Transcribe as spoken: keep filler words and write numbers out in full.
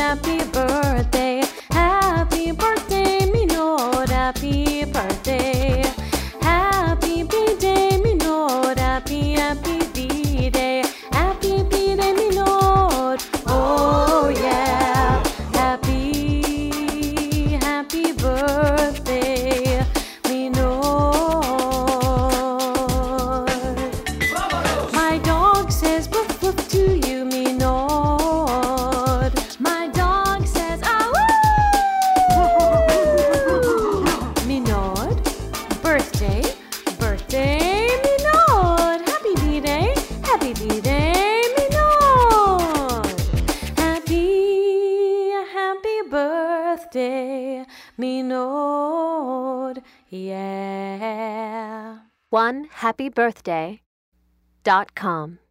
happy birthday, happy birthday, Minod, happy birthday, happy B-day, Minod, happy, happy B-day, happy B-day, Minod, oh yeah, happy, happy birthday, Minod. My dog says woof woof to you, Minod. My dog says ah woo. Minod, birthday, birthday, Minod. Happy B-day, happy B-day, Minod. Happy, happy birthday, Minod. Yeah. one happy birthday dot com